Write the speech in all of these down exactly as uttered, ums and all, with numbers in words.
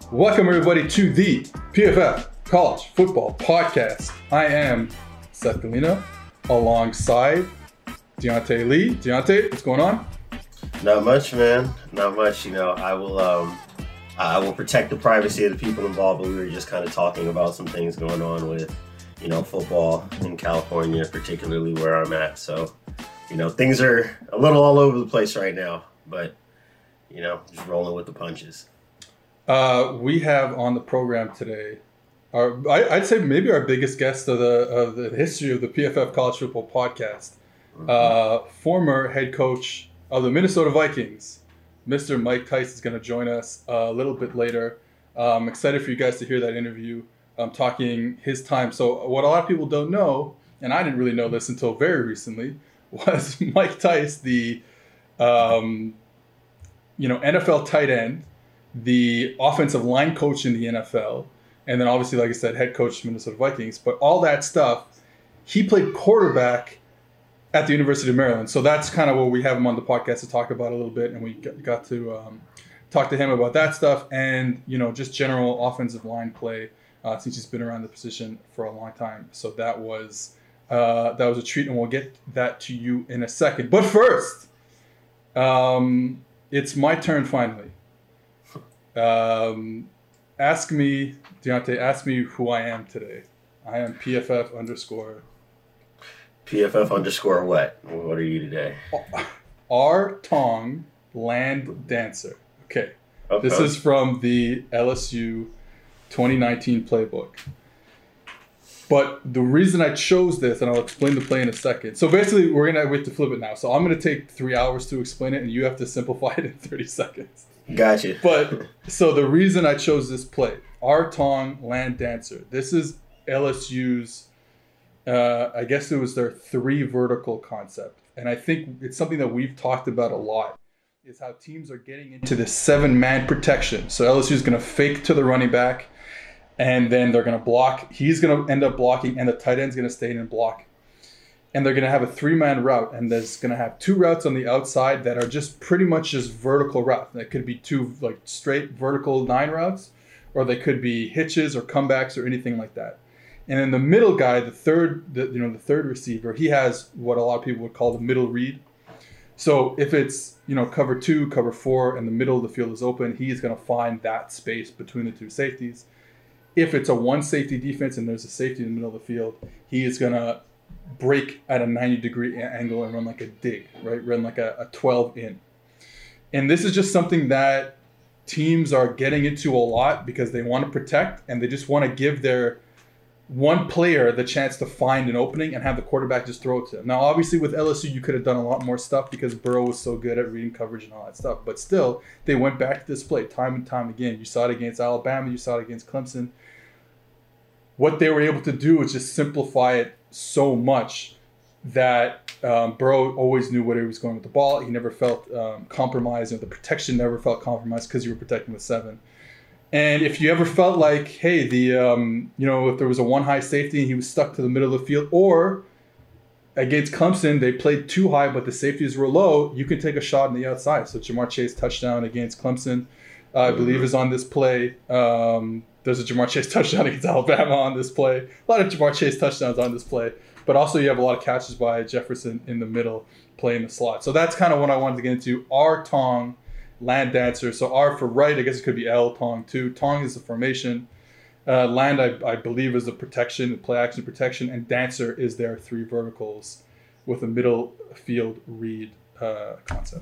Welcome everybody to the P F F College Football Podcast. I am Seth Galino alongside Deontay Lee. Deontay, what's going on? Not much, man. Not much. You know, I will um, I will protect the privacy of the people involved, but we were just kind of talking about some things going on with, you know, football in California, particularly where I'm at. So, you know, things are a little all over the place right now, but, you know, just rolling with the punches. Uh, we have on the program today, our I, I'd say maybe our biggest guest of the of the history of the P F F College Football Podcast, mm-hmm. uh, former head coach of the Minnesota Vikings, Mister Mike Tice is going to join us a little bit later. Uh, I'm excited for you guys to hear that interview, um, talking his time. So what a lot of people don't know, and I didn't really know this until very recently, was Mike Tice, the um, you know N F L tight end, the offensive line coach in the N F L, and then obviously, like I said, head coach of Minnesota Vikings. But all that stuff, he played quarterback at the University of Maryland. So that's kind of what we have him on the podcast to talk about a little bit. And we got to um, talk to him about that stuff and, you know, just general offensive line play uh, since he's been around the position for a long time. So that was uh, that was a treat, and we'll get that to you in a second. But first, um, it's my turn finally. Um, ask me, Deontay, ask me who I am today. I am P F F underscore. P F F underscore what? What are you today? R. Tong Land Dancer. Okay. okay. This is from the L S U twenty nineteen playbook. But the reason I chose this, and I'll explain the play in a second. So basically, we're going to wait to flip it now. So I'm going to take three hours to explain it, and you have to simplify it in thirty seconds. Gotcha. But so the reason I chose this play, R. Tong Land Dancer. This is L S U's, uh, I guess it was their three vertical concept. And I think it's something that we've talked about a lot, is how teams are getting into this seven-man protection. So L S U is going to fake to the running back, and then they're going to block. He's going to end up blocking, and the tight end's going to stay in and block. And they're going to have a three-man route, and there's going to have two routes on the outside that are just pretty much just vertical routes. That could be two like straight vertical nine routes, or they could be hitches or comebacks or anything like that. And then the middle guy, the third, the, you know, the third receiver, he has what a lot of people would call the middle read. So if it's, you know, cover two, cover four, and the middle of the field is open, he's going to find that space between the two safeties. If it's a one safety defense and there's a safety in the middle of the field, he is going to break at a ninety degree angle and run like a dig, right? Run like a, a twelve in. And this is just something that teams are getting into a lot because they want to protect and they just want to give their one player the chance to find an opening and have the quarterback just throw it to him. Now, obviously with L S U, you could have done a lot more stuff because Burrow was so good at reading coverage and all that stuff. But still, they went back to this play time and time again. You saw it against Alabama. You saw it against Clemson. What they were able to do was just simplify it so much that um, Burrow always knew where he was going with the ball. He never felt um, compromised, and the protection never felt compromised because you were protecting with seven. And if you ever felt like, hey, the um, you know, if there was a one high safety and he was stuck to the middle of the field, or against Clemson they played too high but the safeties were low, you can take a shot on the outside. So Ja'Marr Chase touchdown against Clemson, uh, I believe, is on this play. Um, There's a Ja'Marr Chase touchdown against Alabama on this play. A lot of Ja'Marr Chase touchdowns on this play. But also you have a lot of catches by Jefferson in the middle playing the slot. So that's kind of what I wanted to get into. R. Tong, Land Dancer. So R for right, I guess it could be L, Tong too. Tong is the formation. Uh, land, I, I believe, is the protection, the play action protection. And Dancer is their three verticals with a middle field read uh, concept.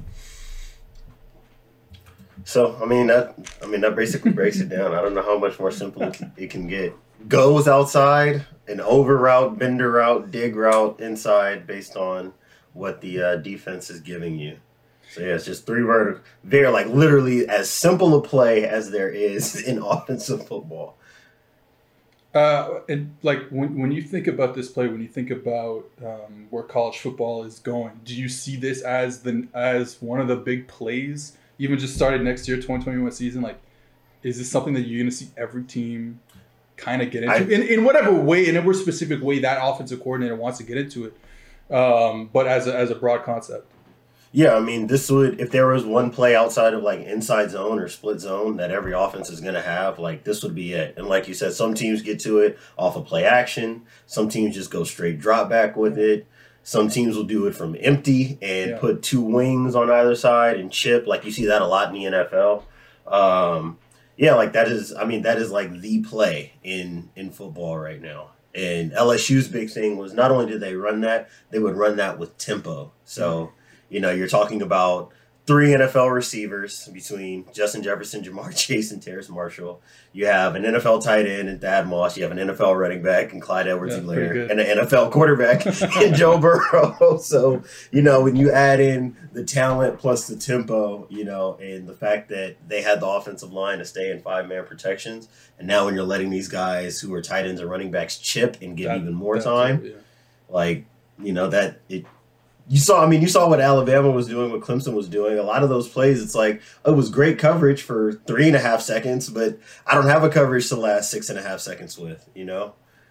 So, I mean, that I mean that basically breaks it down. I don't know how much more simple it can, it can get. Goes outside, an over route, bender route, dig route inside based on what the uh, defense is giving you. So, yeah, it's just three vertical. They're like literally as simple a play as there is in offensive football. Uh, and like when when you think about this play, when you think about um, where college football is going, do you see this as the as one of the big plays? Even just started next year, twenty twenty-one season, like, is this something that you're going to see every team kind of get into? I, in, in whatever way, in whatever specific way that offensive coordinator wants to get into it, um, but as a, as a broad concept. Yeah, I mean, this would, if there was one play outside of like inside zone or split zone that every offense is going to have, like this would be it. And like you said, some teams get to it off of play action. Some teams just go straight drop back with it. Some teams will do it from empty and Yeah. put two wings on either side and chip. Like you see that a lot in the N F L. Um, yeah, like that is, I mean, that is like the play in, in football right now. And L S U's big thing was not only did they run that, they would run that with tempo. So, you know, you're talking about three N F L receivers between Justin Jefferson, Jamar Chase, and Terrace Marshall. You have an N F L tight end in Thad Moss. You have an N F L running back in Clyde Edwards-Helaire, and an N F L quarterback in Joe Burrow. So, you know, when you add in the talent plus the tempo, you know, and the fact that they had the offensive line to stay in five-man protections, and now when you're letting these guys who are tight ends and running backs chip and get That- even more that time, too, yeah. like, you know, that it – You saw, I mean, you saw what Alabama was doing, what Clemson was doing. A lot of those plays, it's like, oh, it was great coverage for three and a half seconds, but I don't have a coverage to last six and a half seconds with, you know?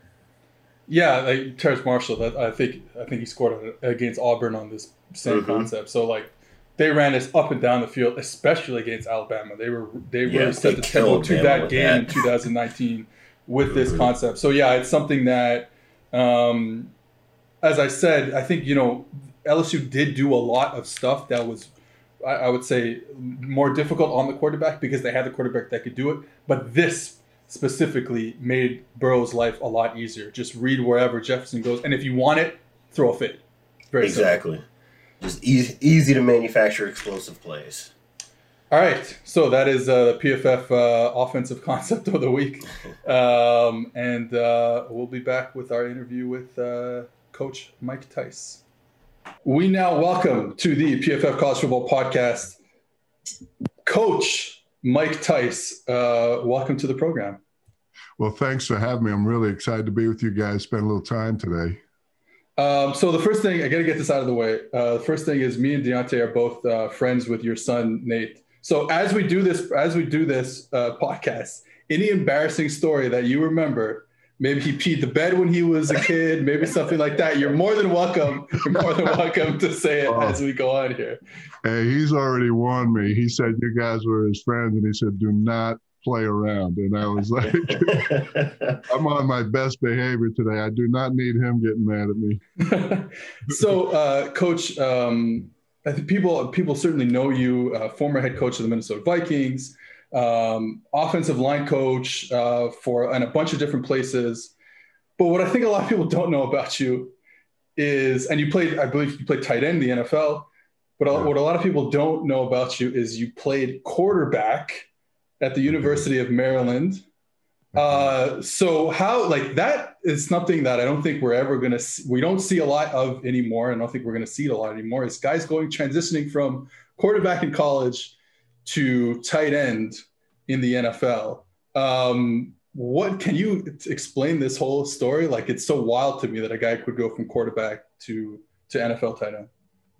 Yeah, like Terrace Marshall, that I think I think he scored against Auburn on this same Mhm. concept. So like they ran this up and down the field, especially against Alabama. They were they Yeah, really set they the tempo killed to Bama that with game that. in two thousand nineteen with this Mhm. concept. So yeah, it's something that, um, as I said, I think you know L S U did do a lot of stuff that was, I, I would say, more difficult on the quarterback because they had the quarterback that could do it. But this specifically made Burrow's life a lot easier. Just read wherever Jefferson goes, and if you want it, throw a fit. Very simple. Exactly. Just easy, easy to manufacture explosive plays. All right, so that is uh, the P F F uh, offensive concept of the week, um, and uh, we'll be back with our interview with uh, Coach Mike Tice. We now welcome to the P F F College Football Podcast, Coach Mike Tice. Uh, welcome to the program. Well, thanks for having me. I'm really excited to be with you guys, spend a little time today. Um, so the first thing, I got to get this out of the way. Uh, the first thing is me and Deontay are both uh, friends with your son, Nate. So as we do this, as we do this uh, podcast, any embarrassing story that you remember, maybe he peed the bed when he was a kid, maybe something like that, you're more than welcome. You're more than welcome to say it Oh. as we go on here. Hey, he's already warned me. He said you guys were his friends, and he said, do not play around. And I was like, I'm on my best behavior today. I do not need him getting mad at me. So, uh, Coach, um, I think people people certainly know you, uh, former head coach of the Minnesota Vikings, um, offensive line coach uh, for and a bunch of different places. But what I think a lot of people don't know about you is, and you played, I believe you played tight end in the N F L, but Yeah. what a lot of people don't know about you is you played quarterback at the University of Maryland. Uh, so how, like, that is something that I don't think we're ever going to see. We don't see a lot of anymore. And I don't think we're going to see it a lot anymore. Is guys going, transitioning from quarterback in college to tight end in the N F L. Um, what, can you explain this whole story? Like, it's so wild to me that a guy could go from quarterback to, to N F L tight end.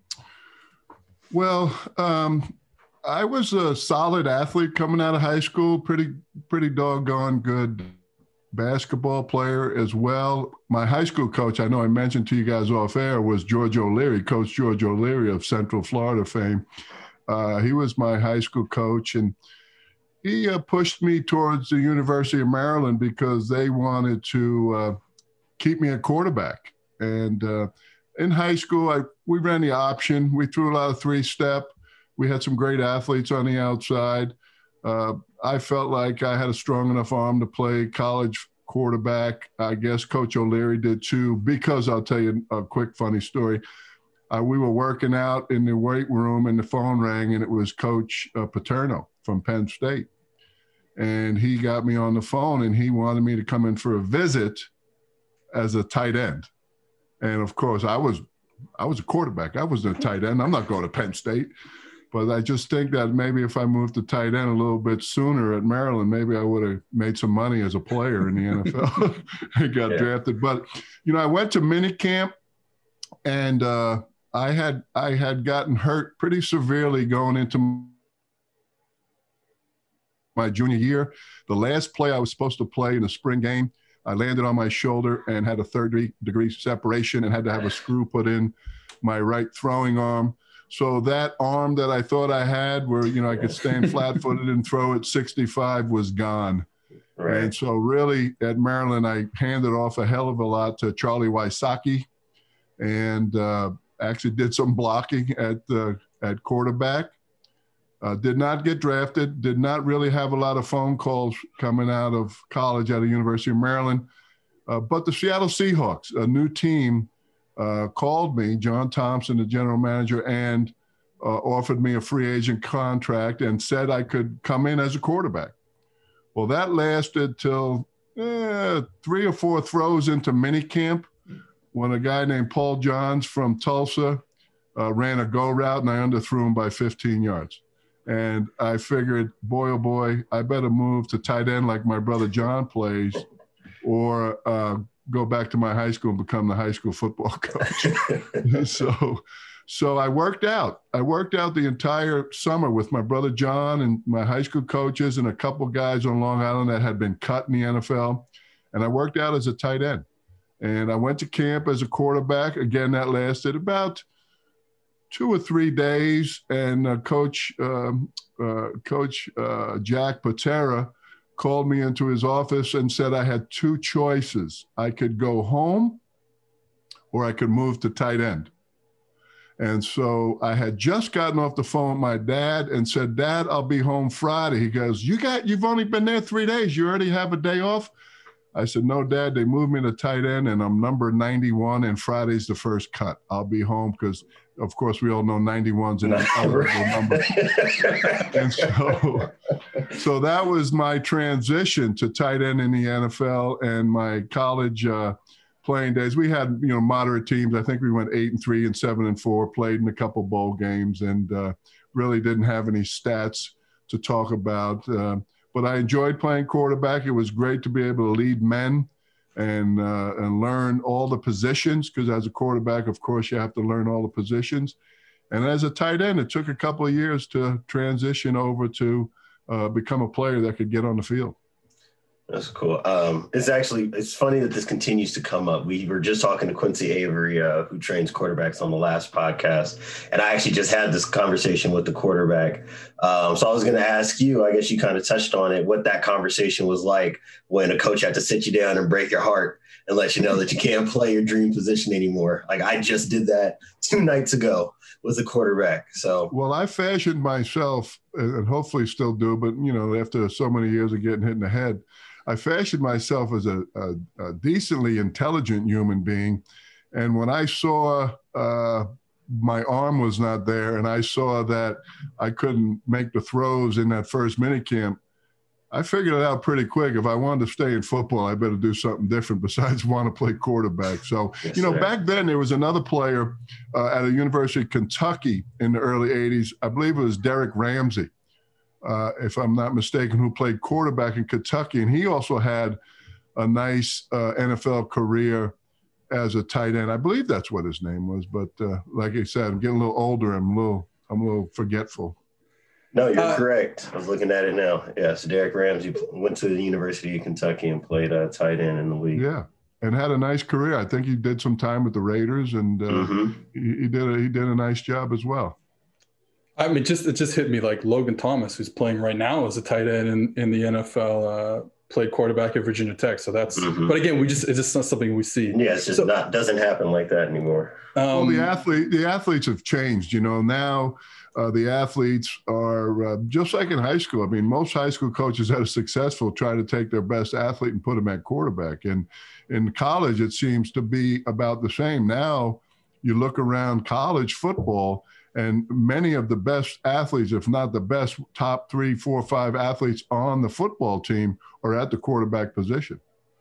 Well, um, I was a solid athlete coming out of high school, pretty, pretty doggone good basketball player as well. My high school coach, I know I mentioned to you guys off air, was George O'Leary, Coach George O'Leary of Central Florida fame. Uh, he was my high school coach, and he uh, pushed me towards the University of Maryland because they wanted to uh, keep me a quarterback. And uh, in high school, I we ran the option. We threw a lot of three-step. We had some great athletes on the outside. Uh, I felt like I had a strong enough arm to play college quarterback. I guess Coach O'Leary did too, because I'll tell you a quick funny story. Uh, we were working out in the weight room and the phone rang, and it was Coach uh, Paterno from Penn State. And he got me on the phone, and he wanted me to come in for a visit as a tight end. And of course, I was I was a quarterback. I wasn't a tight end. I'm not going to Penn State. But I just think that maybe if I moved to tight end a little bit sooner at Maryland, maybe I would have made some money as a player in the N F L and got Yeah. drafted. But, you know, I went to minicamp, and uh, I had I had gotten hurt pretty severely going into my junior year. The last play I was supposed to play in the spring game, I landed on my shoulder and had a third degree separation and had to have a screw put in my right throwing arm. So that arm that I thought I had where, you know, I could stand flat-footed and throw at sixty-five was gone. Right. And so really at Maryland, I handed off a hell of a lot to Charlie Wysocki and uh, actually did some blocking at uh, at quarterback. Uh, did not get drafted, did not really have a lot of phone calls coming out of college at the University of Maryland. Uh, but the Seattle Seahawks, a new team, uh, called me, John Thompson, the general manager, and uh, offered me a free agent contract and said I could come in as a quarterback. Well, that lasted till eh, three or four throws into minicamp when a guy named Paul Johns from Tulsa uh, ran a go route and I underthrew him by fifteen yards. And I figured, boy, oh boy, I better move to tight end like my brother John plays or uh, go back to my high school and become the high school football coach. so so I worked out. I worked out the entire summer with my brother John and my high school coaches and a couple guys on Long Island that had been cut in the N F L. And I worked out as a tight end. And I went to camp as a quarterback. Again, that lasted about two or three days, and uh, Coach um, uh, Coach uh, Jack Patera called me into his office and said I had two choices. I could go home or I could move to tight end. And so I had just gotten off the phone with my dad and said, Dad, I'll be home Friday. He goes, you got, you've only been there three days. You already have a day off? I said, no, Dad, they moved me to tight end and I'm number ninety-one and Friday's the first cut. I'll be home because, of course, we all know ninety-one's an eligible number. And so, so that was my transition to tight end in the N F L and my college uh, playing days. We had, you know, moderate teams. I think we went eight and three and seven and four, played in a couple bowl games and uh, really didn't have any stats to talk about. Uh, But I enjoyed playing quarterback. It was great to be able to lead men and uh, and learn all the positions because as a quarterback, of course, you have to learn all the positions. And as a tight end, it took a couple of years to transition over to uh, become a player that could get on the field. That's cool. Um, it's actually, it's funny that this continues to come up. We were just talking to Quincy Avery, uh, who trains quarterbacks on the last podcast. And I actually just had this conversation with the quarterback. Um, so I was going to ask you, I guess you kind of touched on it, what that conversation was like when a coach had to sit you down and break your heart and let you know that you can't play your dream position anymore. Like I just did that two nights ago with a quarterback. So, well, I fashioned myself and hopefully still do, but you know, after so many years of getting hit in the head, I fashioned myself as a, a, a decently intelligent human being. And when I saw uh, my arm was not there and I saw that I couldn't make the throws in that first minicamp, I figured it out pretty quick. If I wanted to stay in football, I better do something different besides want to play quarterback. So, yes, you know, sir. Back then there was another player uh, at the University of Kentucky in the early eighties. I believe it was Derek Ramsey. Uh, if I'm not mistaken, who played quarterback in Kentucky. And he also had a nice uh, N F L career as a tight end. I believe that's what his name was. But uh, like I said, I'm getting a little older. I'm a little, I'm a little forgetful. No, you're uh, correct. I was looking at it now. Yeah, so Derek Ramsey went to the University of Kentucky and played uh, tight end in the league. Yeah, and had a nice career. I think he did some time with the Raiders, and uh, mm-hmm. he, he did a, he did a nice job as well. I mean, just it just hit me like Logan Thomas, who's playing right now as a tight end in, in the N F L, uh, played quarterback at Virginia Tech. So that's, mm-hmm. but again, we just it's just not something we see. Yeah, it's just so, not doesn't happen like that anymore. Um, well, the athlete the athletes have changed. You know, now uh, the athletes are uh, just like in high school. I mean, most high school coaches that are successful try to take their best athlete and put them at quarterback. And in college, it seems to be about the same. Now, you look around college football. And many of the best athletes, if not the best top three, four, five athletes on the football team are at the quarterback position.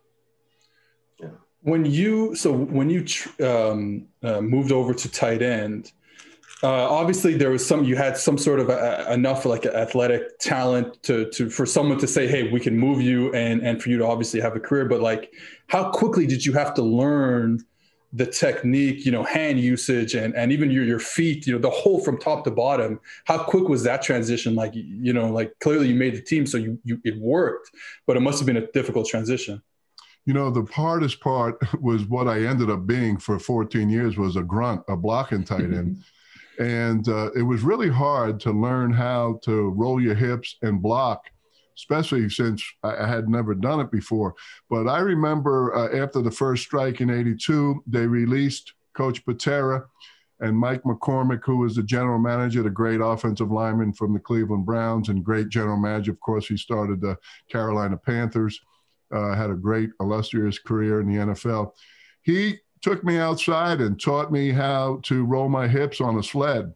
Yeah. When you, so when you um, uh, moved over to tight end, uh, obviously there was some, you had some sort of a, enough like athletic talent to, to, for someone to say, hey, we can move you and, and for you to obviously have a career, but like, how quickly did you have to learn the technique, you know, hand usage and, and even your, your feet, you know, the whole from top to bottom? How quick was that transition? Like, you know, like clearly you made the team, so you, you it worked, but it must have been a difficult transition. You know, the hardest part was what I ended up being for fourteen years was a grunt, a blocking tight end. And uh, it was really hard to learn how to roll your hips and block, especially since I had never done it before. But I remember uh, after the first strike in eighty-two, they released Coach Patera and Mike McCormick, who was the general manager, the great offensive lineman from the Cleveland Browns and great general manager. Of course, he started the Carolina Panthers, uh, had a great illustrious career in the N F L. He took me outside and taught me how to roll my hips on a sled.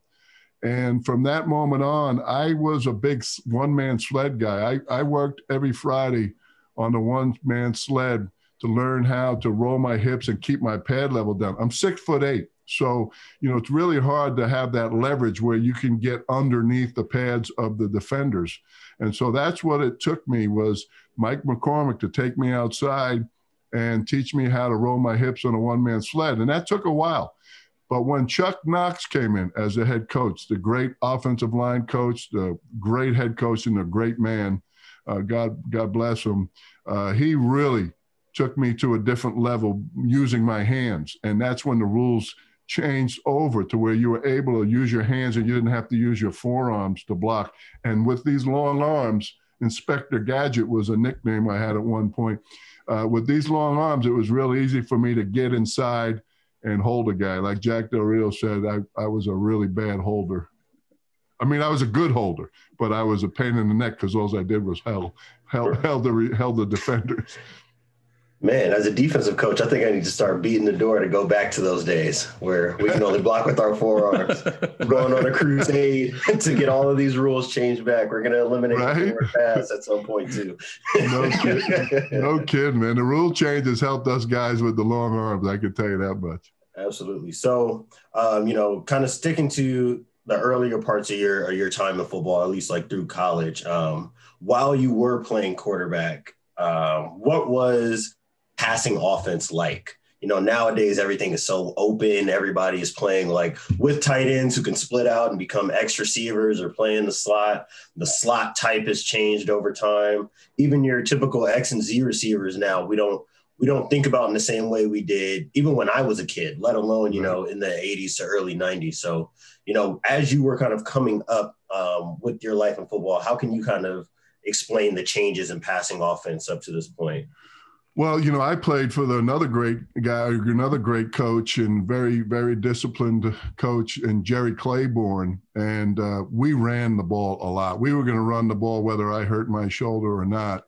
And from that moment on, I was a big one-man sled guy. I, I worked every Friday on the one-man sled to learn how to roll my hips and keep my pad level down. I'm six foot eight. So, you know, it's really hard to have that leverage where you can get underneath the pads of the defenders. And so that's what it took me, was Mike McCormick to take me outside and teach me how to roll my hips on a one-man sled. And that took a while. But when Chuck Knox came in as the head coach, the great offensive line coach, the great head coach and a great man, uh, God, God bless him, uh, he really took me to a different level using my hands. And that's when the rules changed over to where you were able to use your hands and you didn't have to use your forearms to block. And with these long arms, Inspector Gadget was a nickname I had at one point. Uh, with these long arms, it was real easy for me to get inside and hold a guy. Like Jack Del Rio said, I, I was a really bad holder. I mean, I was a good holder, but I was a pain in the neck because all I did was held, held, held, the, held the defenders. Man, as a defensive coach, I think I need to start beating the door to go back to those days where we can only block with our forearms. We're going on a crusade to get all of these rules changed back. We're going to eliminate right? the forward pass at some point too. No kidding. No kidding, man. The rule changes helped us guys with the long arms. I can tell you that much. Absolutely. So, um, you know, kind of sticking to the earlier parts of your, your time in football, at least like through college, um, while you were playing quarterback, um, what was passing offense like? You know, nowadays everything is so open. Everybody is playing like with tight ends who can split out and become X receivers or play in the slot. The slot type has changed over time. Even your typical X and Z receivers now, we don't we don't think about in the same way we did even when I was a kid, let alone, you know, in the eighties to early nineties. So, you know, as you were kind of coming up um, with your life in football, how can you kind of explain the changes in passing offense up to this point? Well, you know, I played for the, another great guy, another great coach and very, very disciplined coach, and Jerry Claiborne. And uh, we ran the ball a lot. We were going to run the ball whether I hurt my shoulder or not.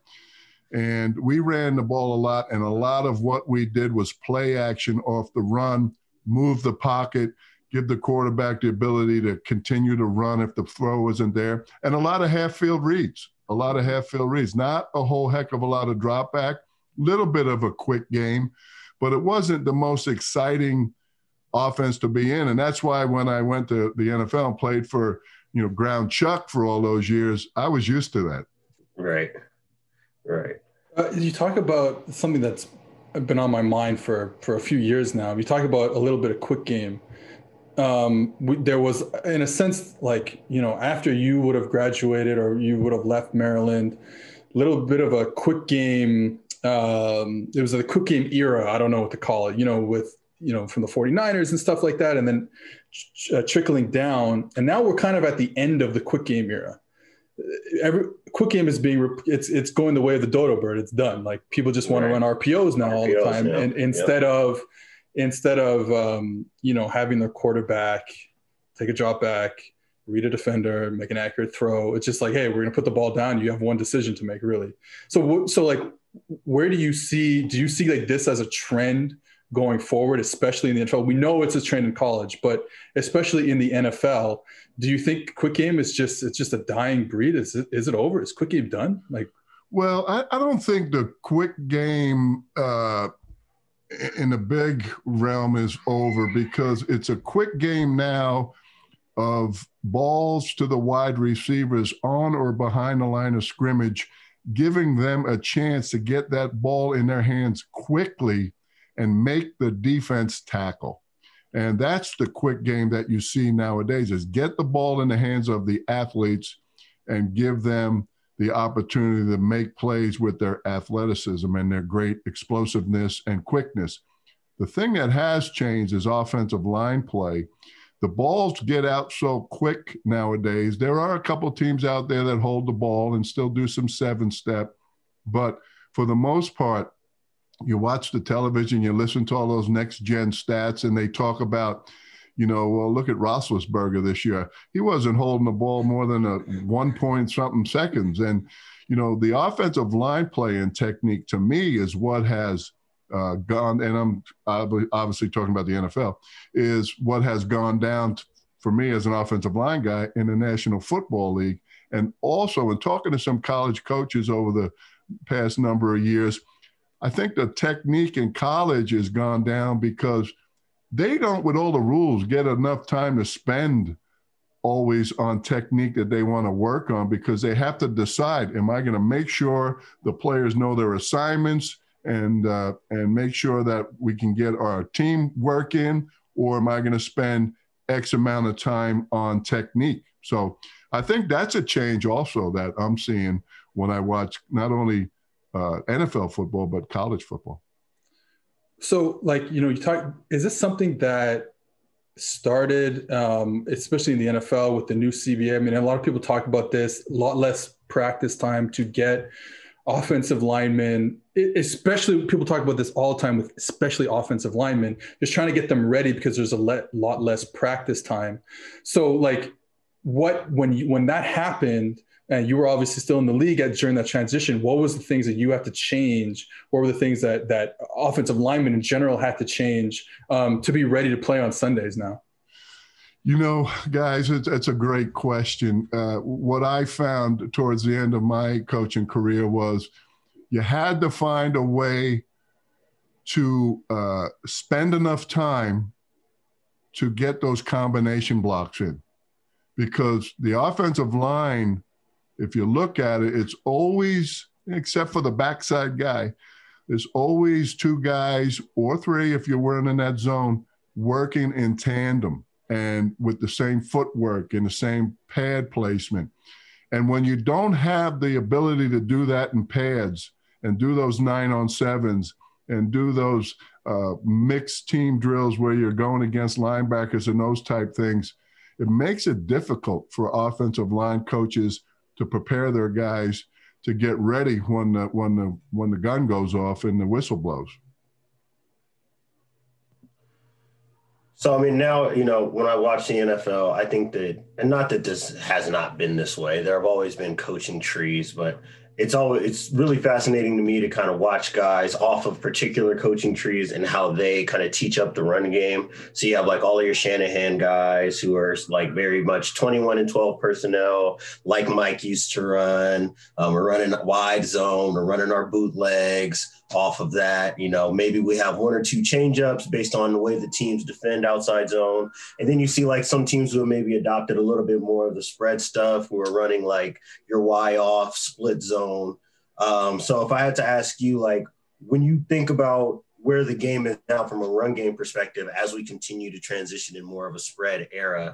And we ran the ball a lot. And a lot of what we did was play action off the run, move the pocket, give the quarterback the ability to continue to run if the throw wasn't there. And a lot of half field reads, a lot of half field reads, not a whole heck of a lot of drop back. Little bit of a quick game, but it wasn't the most exciting offense to be in. And that's why when I went to the N F L and played for, you know, Ground Chuck for all those years, I was used to that. Right. Right. Uh, you talk about something that's been on my mind for, for a few years now. You talk about a little bit of quick game. Um, we, there was, in a sense, like, you know, after you would have graduated or you would have left Maryland, a little bit of a quick game. Um, it was a quick game era. I don't know what to call it, you know, with, you know, from the forty-niners and stuff like that. And then ch- uh, trickling down. And now we're kind of at the end of the quick game era. Every quick game is being, re- it's, it's going the way of the dodo bird. It's done. Like people just want right. to run R P Os now R P Os, all the time. Yeah. And instead yep. of, instead of, um, you know, having their quarterback take a drop back, read a defender, make an accurate throw. It's just like, hey, we're going to put the ball down. You have one decision to make, really. So, so like, where do you see, do you see like this as a trend going forward, especially in the N F L? We know it's a trend in college, but especially in the N F L, do you think quick game is just, it's just a dying breed? Is it, is it over? Is quick game done? Like, well, I, I don't think the quick game uh, in the big realm is over, because it's a quick game now of balls to the wide receivers on or behind the line of scrimmage, giving them a chance to get that ball in their hands quickly and make the defense tackle. And that's the quick game that you see nowadays, is get the ball in the hands of the athletes and give them the opportunity to make plays with their athleticism and their great explosiveness and quickness. The thing that has changed is offensive line play. The balls get out so quick nowadays. There are a couple teams out there that hold the ball and still do some seven step, but for the most part, you watch the television, you listen to all those next gen stats, and they talk about, you know, well, look at Roethlisberger this year. He wasn't holding the ball more than a one point something seconds. And, you know, the offensive line play and technique to me is what has uh, gone, and I'm obviously talking about the N F L, is what has gone down t- for me as an offensive line guy in the National Football League. And also in talking to some college coaches over the past number of years, I think the technique in college has gone down because they don't, with all the rules, get enough time to spend always on technique that they want to work on, because they have to decide, am I going to make sure the players know their assignments and uh, and make sure that we can get our team work in, or am I going to spend X amount of time on technique? So I think that's a change also that I'm seeing when I watch not only uh, N F L football, but college football. So, like, you know, you talk, is this something that started, um, especially in the N F L with the new C B A? I mean, a lot of people talk about this, a lot less practice time to get offensive linemen, especially people talk about this all the time with especially offensive linemen, just trying to get them ready because there's a le- lot less practice time. So, like, what, when you, when that happened, and you were obviously still in the league at, during that transition, what was the things that you had to change? What were the things that that offensive linemen in general had to change um, to be ready to play on Sundays now? You know, guys, it's, it's a great question. Uh, what I found towards the end of my coaching career was you had to find a way to uh, spend enough time to get those combination blocks in, because the offensive line, if you look at it, it's always, except for the backside guy, there's always two guys or three, if you're wearing in that zone, working in tandem and with the same footwork and the same pad placement. And when you don't have the ability to do that in pads and do those nine on sevens and do those uh, mixed team drills where you're going against linebackers and those type things, it makes it difficult for offensive line coaches to prepare their guys to get ready when the, when the, when the gun goes off and the whistle blows. So, I mean, now, you know, when I watch the N F L, I think that, and not that this has not been this way, there have always been coaching trees, but it's always, it's really fascinating to me to kind of watch guys off of particular coaching trees and how they kind of teach up the run game. So you have like all of your Shanahan guys who are like very much twenty-one and twelve personnel, like Mike used to run. Um, we're running wide zone, we're running our bootlegs off of that. You know, maybe we have one or two change ups based on the way the teams defend outside zone. And then you see like some teams who have maybe adopted a little bit more of the spread stuff, who are running like your Y off split zone. Um, so if I had to ask you, like, when you think about where the game is now from a run game perspective, as we continue to transition in more of a spread era,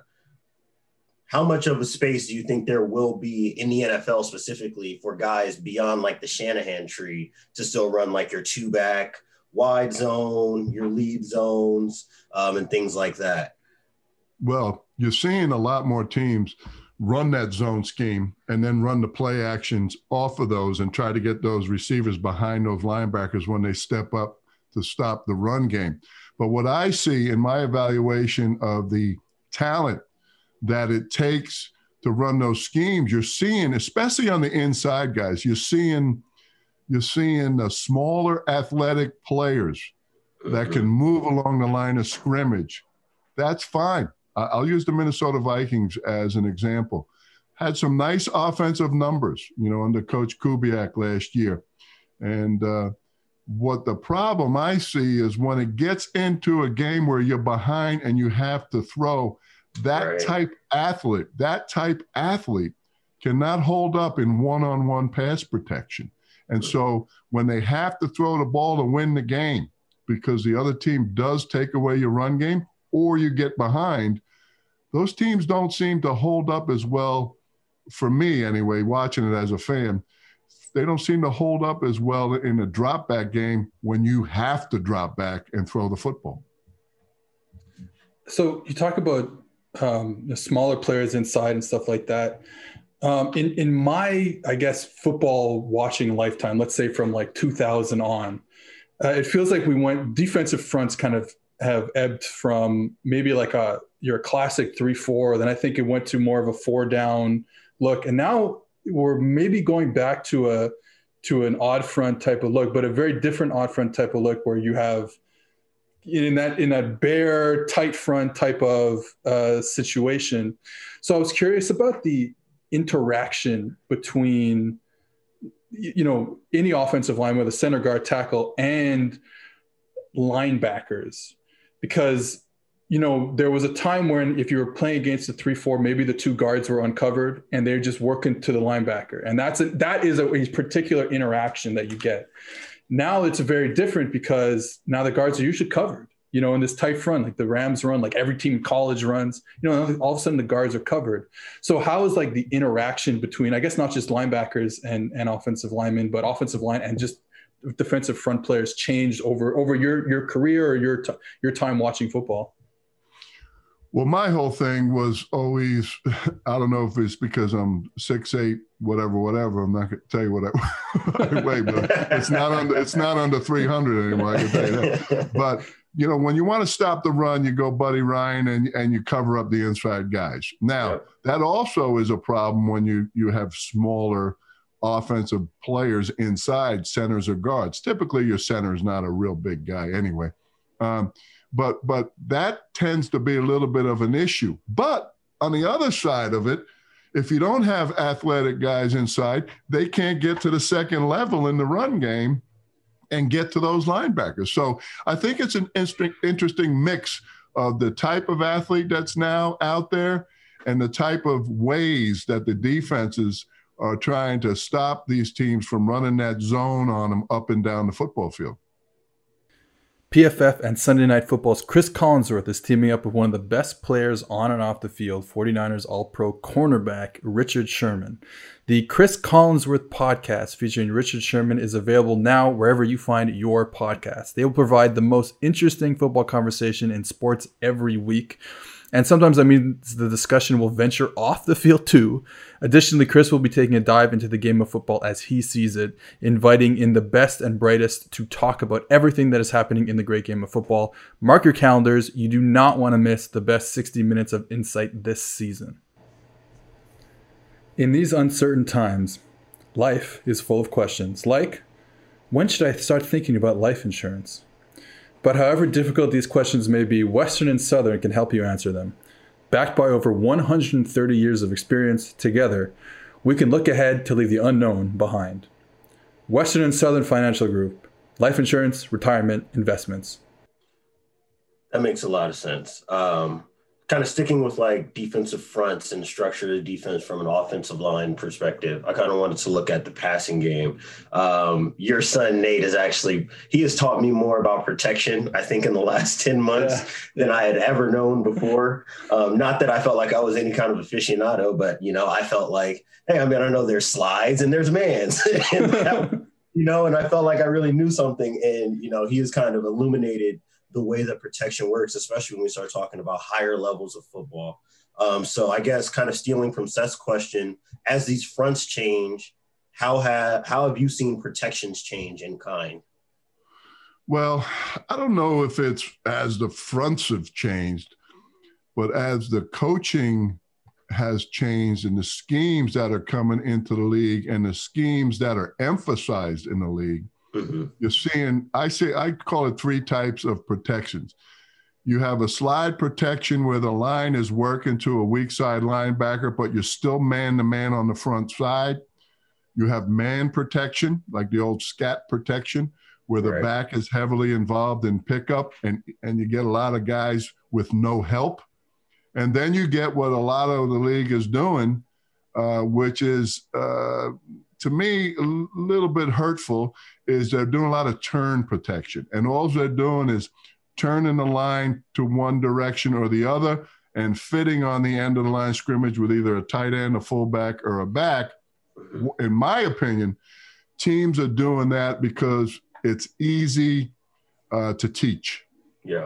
how much of a space do you think there will be in the N F L specifically for guys beyond like the Shanahan tree to still run like your two back wide zone, your lead zones, um, and things like that? Well, you're seeing a lot more teams run that zone scheme and then run the play actions off of those and try to get those receivers behind those linebackers when they step up to stop the run game. But what I see in my evaluation of the talent that it takes to run those schemes, you're seeing, especially on the inside guys, you're seeing you're seeing the smaller athletic players that can move along the line of scrimmage. That's fine. I'll use the Minnesota Vikings as an example. Had some nice offensive numbers, you know, under Coach Kubiak last year. And uh, what the problem I see is when it gets into a game where you're behind and you have to throw, that right. type athlete, that type athlete cannot hold up in one-on-one pass protection. And so when they have to throw the ball to win the game because the other team does take away your run game or you get behind, those teams don't seem to hold up as well, for me anyway, watching it as a fan. They don't seem to hold up as well in a drop back game when you have to drop back and throw the football. So you talk about um, the smaller players inside and stuff like that. Um, in in my, I guess, football watching lifetime, let's say from like two thousand on, uh, it feels like we went defensive fronts kind of have ebbed from maybe like a your classic three four. Then I think it went to more of a four down look, and now we're maybe going back to a to an odd front type of look, but a very different odd front type of look where you have in that in that bare tight front type of uh, situation. So I was curious about the interaction between, you know, any offensive line with a center guard, tackle, and linebackers, because, you know, there was a time when if you were playing against a three four, maybe the two guards were uncovered and they're just working to the linebacker, and that's a, that is a, a particular interaction that you get. Now it's very different because now the guards are usually covered. You know, in this tight front, like the Rams run, like every team in college runs, you know, all of a sudden the guards are covered. So how is like the interaction between, I guess, not just linebackers and, and offensive linemen, but offensive line and just defensive front players changed over, over your, your career or your, t- your time watching football? Well, my whole thing was always, I don't know if it's because I'm six eight, whatever, whatever. I'm not going to tell you what I weigh, but it's not under, it's not under three hundred anymore, I can tell you that. But, you know, when you want to stop the run, you go Buddy Ryan and, and you cover up the inside guys. Now, yep. That also is a problem when you, you have smaller offensive players inside centers or guards. Typically, your center is not a real big guy anyway. Um, but but that tends to be a little bit of an issue. But on the other side of it, if you don't have athletic guys inside, they can't get to the second level in the run game and get to those linebackers. So I think it's an interesting, interesting mix of the type of athlete that's now out there and the type of ways that the defenses are trying to stop these teams from running that zone on them up and down the football field. P F F and Sunday Night Football's Chris Collinsworth is teaming up with one of the best players on and off the field, forty-niners All-Pro cornerback Richard Sherman. The Chris Collinsworth podcast featuring Richard Sherman is available now wherever you find your podcast. They will provide the most interesting football conversation in sports every week. And sometimes that means the discussion will venture off the field too. Additionally, Chris will be taking a dive into the game of football as he sees it, inviting in the best and brightest to talk about everything that is happening in the great game of football. Mark your calendars. You do not want to miss the best sixty minutes of insight this season. In these uncertain times, life is full of questions like, when should I start thinking about life insurance? But however difficult these questions may be, Western and Southern can help you answer them. Backed by over one hundred thirty years of experience, together, we can look ahead to leave the unknown behind. Western and Southern Financial Group. Life insurance, retirement, investments. That makes a lot of sense. Um, kind of sticking with like defensive fronts and structure of defense from an offensive line perspective, I kind of wanted to look at the passing game. Um, your son, Nate, is actually, he has taught me more about protection, I think, in the last ten months yeah. than I had ever known before. Um, not that I felt like I was any kind of aficionado, but, you know, I felt like, hey, I mean, I know there's slides and there's mans, and that, you know, and I felt like I really knew something. And, you know, he has kind of illuminated the way that protection works, especially when we start talking about higher levels of football. Um, so I guess kind of stealing from Seth's question, as these fronts change, how have, how have you seen protections change in kind? Well, I don't know if it's as the fronts have changed, but as the coaching has changed and the schemes that are coming into the league and the schemes that are emphasized in the league, mm-hmm. You're seeing, I say, I call it three types of protections. You have a slide protection where the line is working to a weak side linebacker, but you're still man-to-man on the front side. You have man protection, like the old scat protection, where the right. back is heavily involved in pickup, and, and you get a lot of guys with no help. And then you get what a lot of the league is doing, uh, which is, uh, to me, a little bit hurtful, is they're doing a lot of turn protection. And all they're doing is turning the line to one direction or the other and fitting on the end of the line scrimmage with either a tight end, a fullback, or a back. In my opinion, teams are doing that because it's easy uh, to teach. Yeah.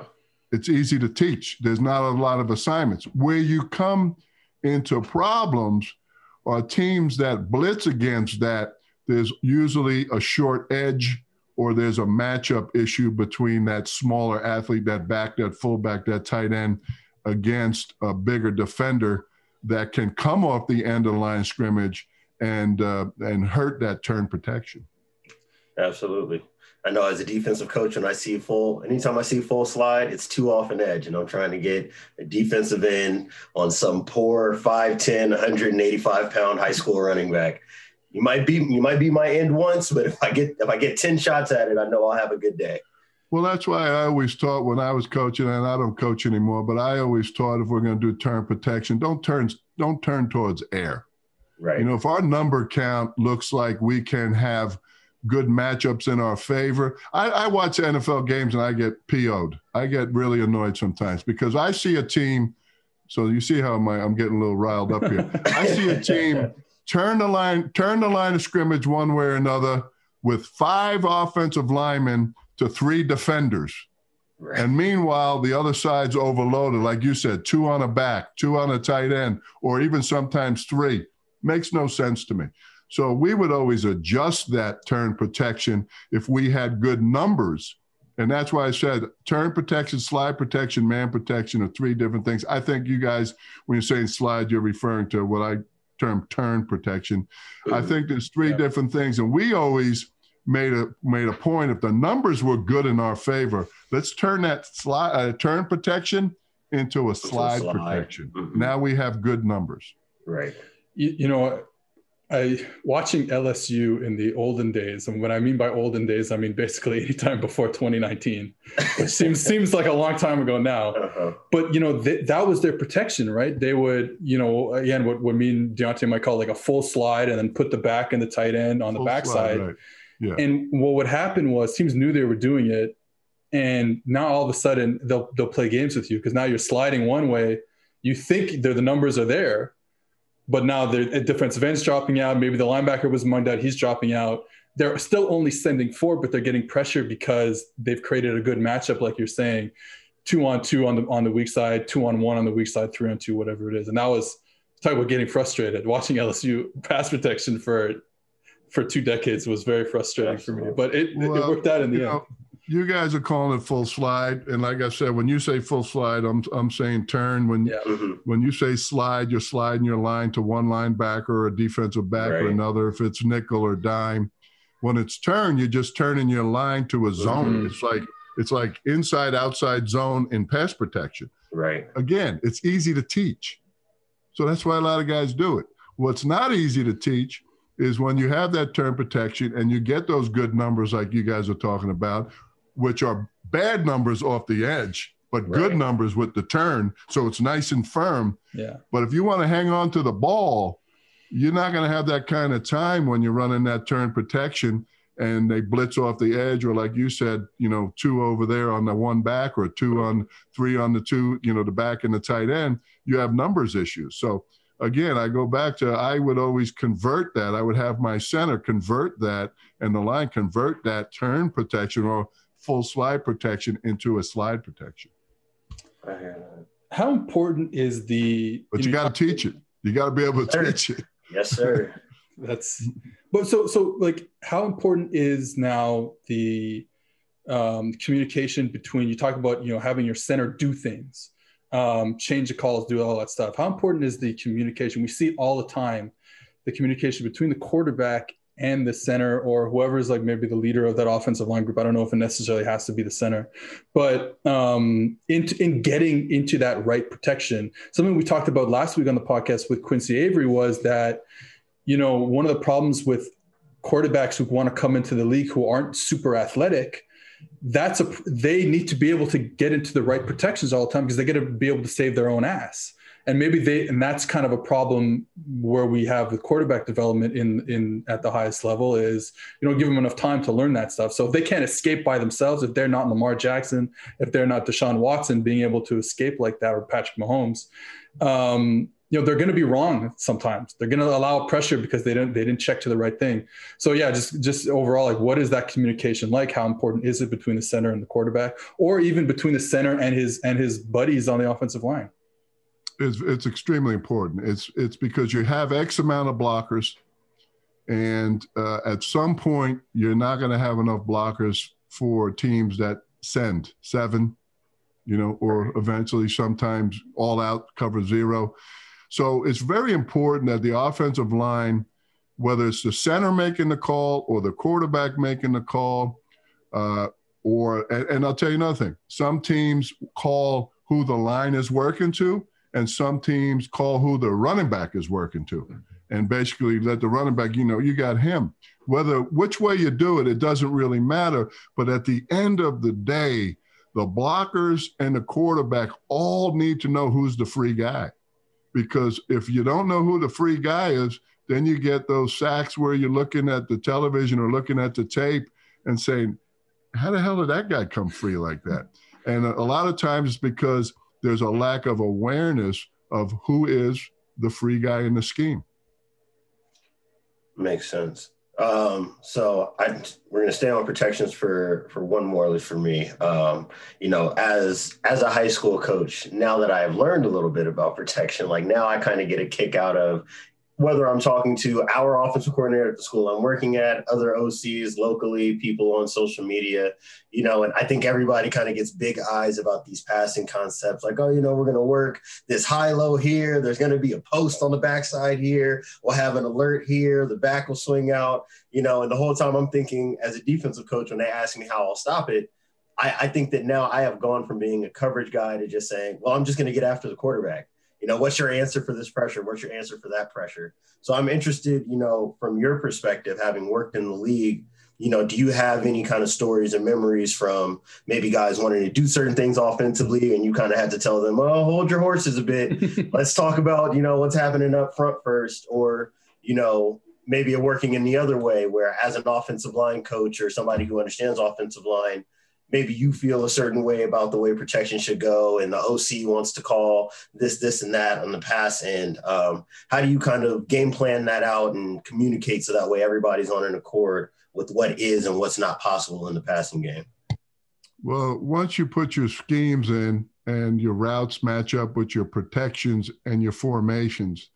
it's easy to teach. There's not a lot of assignments. Where you come into problems are teams that blitz against that. There's usually a short edge, or there's a matchup issue between that smaller athlete, that back, that fullback, that tight end, against a bigger defender that can come off the end of the line of scrimmage and uh, and hurt that turn protection. Absolutely. I know as a defensive coach, when I see full, anytime I see full slide, it's two off an edge, and I'm trying to get a defensive end on some poor five ten, one hundred eighty-five pound high school running back. You might be, you might be my end once, but if I get, if I get ten shots at it, I know I'll have a good day. Well, that's why I always taught when I was coaching, and I don't coach anymore, but I always taught if we're going to do turn protection, don't turn, don't turn towards air. Right. You know, if our number count looks like we can have good matchups in our favor. I, I watch N F L games and I get P O'd. I get really annoyed sometimes because I see a team. So you see how my, I'm getting a little riled up here. I see a team turn the line, turn the line of scrimmage one way or another with five offensive linemen to three defenders. Right. And meanwhile, the other side's overloaded. Like you said, two on a back, two on a tight end, or even sometimes three. Makes no sense to me. So we would always adjust that turn protection if we had good numbers. And that's why I said turn protection, slide protection, man protection are three different things. I think you guys, when you're saying slide, you're referring to what I term turn protection. Mm-hmm. I think there's three yeah. different things. And we always made a made a point, if the numbers were good in our favor, let's turn that slide uh, turn protection into a slide, slide. protection. Mm-hmm. Now we have good numbers. Right. You, you know, I watching L S U in the olden days, and when I mean by olden days, I mean basically anytime before twenty nineteen, which seems seems like a long time ago now. Uh-huh. But you know th- that was their protection, right? They would, you know, again, what what me and Deontay might call like a full slide, and then put the back and the tight end on full the backside. Right. Yeah. And what would happen was teams knew they were doing it, and now all of a sudden they'll they'll play games with you because now you're sliding one way. You think the numbers are there. But now the defensive end's dropping out. Maybe the linebacker was among that. He's dropping out. They're still only sending four, but they're getting pressure because they've created a good matchup, like you're saying, two on two on the on the weak side, two on one on the weak side, three on two, whatever it is. And that was talk about getting frustrated. Watching L S U pass protection for for two decades was very frustrating Absolutely. for me. But it, well, it worked out in the end. Know, you guys are calling it full slide, and like I said, when you say full slide, I'm I'm saying turn. When yeah. mm-hmm. when you say slide, you're sliding your line to one linebacker or a defensive back right. or another. If it's nickel or dime, when it's turn, you're just turning your line to a zone. Mm-hmm. It's like it's like inside outside zone in pass protection. Right. Again, it's easy to teach, so that's why a lot of guys do it. What's not easy to teach is when you have that turn protection and you get those good numbers like you guys are talking about, which are bad numbers off the edge, but right. good numbers with the turn. So it's nice and firm. Yeah. But if you want to hang on to the ball, you're not going to have that kind of time when you're running that turn protection and they blitz off the edge, or like you said, you know, two over there on the one back or two on three on the two, you know, the back and the tight end, you have numbers issues. So again, I go back to, I would always convert that. I would have my center convert that and the line convert that turn protection or full slide protection into a slide protection. How important is the? But you, you got to teach it. You got to be able to sir. teach it. Yes, sir. That's, but so so like, how important is now the um, communication between? You talk about, you know, having your center do things, um, change the calls, do all that stuff. How important is the communication? We see all the time, the communication between the quarterback and the center, or whoever's like maybe the leader of that offensive line group. I don't know if it necessarily has to be the center, but um, in, in getting into that right protection, something we talked about last week on the podcast with Quincy Avery was that, you know, one of the problems with quarterbacks who want to come into the league who aren't super athletic, that's a, they need to be able to get into the right protections all the time because they got to be able to save their own ass. And maybe they, and that's kind of a problem where we have with quarterback development in, in at the highest level is you don't give them enough time to learn that stuff. So if they can't escape by themselves, if they're not Lamar Jackson, if they're not Deshaun Watson being able to escape like that, or Patrick Mahomes, um, you know, they're going to be wrong sometimes. They're going to allow pressure because they didn't they didn't check to the right thing. So yeah, just just overall, like, what is that communication like? How important is it between the center and the quarterback, or even between the center and his and his buddies on the offensive line? It's it's extremely important. It's it's because you have X amount of blockers, and uh, at some point you're not going to have enough blockers for teams that send seven, you know, or eventually sometimes all out cover zero. So it's very important that the offensive line, whether it's the center making the call or the quarterback making the call, uh, or and, and I'll tell you another thing. Some teams call who the line is working to, and some teams call who the running back is working to, and basically let the running back, you know, you got him. Whether which way you do it, it doesn't really matter. But at the end of the day, the blockers and the quarterback all need to know who's the free guy. Because if you don't know who the free guy is, then you get those sacks where you're looking at the television or looking at the tape and saying, how the hell did that guy come free like that? And a lot of times it's because there's a lack of awareness of who is the free guy in the scheme. Makes sense. Um, so I, we're going to stay on protections for, for one more, at least for me. Um, you know, as, as a high school coach, now that I've learned a little bit about protection, like now I kind of get a kick out of whether I'm talking to our offensive coordinator at the school I'm working at, other O Cs locally, people on social media, you know, and I think everybody kind of gets big eyes about these passing concepts. Like, oh, you know, we're going to work this high-low here. There's going to be a post on the backside here. We'll have an alert here. The back will swing out, you know, and the whole time I'm thinking as a defensive coach, when they ask me how I'll stop it, I, I think that now I have gone from being a coverage guy to just saying, well, I'm just going to get after the quarterback. You know, what's your answer for this pressure? What's your answer for that pressure? So I'm interested, you know, from your perspective, having worked in the league, you know, do you have any kind of stories and memories from maybe guys wanting to do certain things offensively and you kind of had to tell them, oh, hold your horses a bit. Let's talk about, you know, what's happening up front first, or, you know, maybe you're working in the other way where as an offensive line coach or somebody who understands offensive line, maybe you feel a certain way about the way protection should go and the O C wants to call this, this, and that on the pass end. Um, how do you kind of game plan that out and communicate so that way everybody's on an accord with what is and what's not possible in the passing game? Well, once you put your schemes in and your routes match up with your protections and your formations,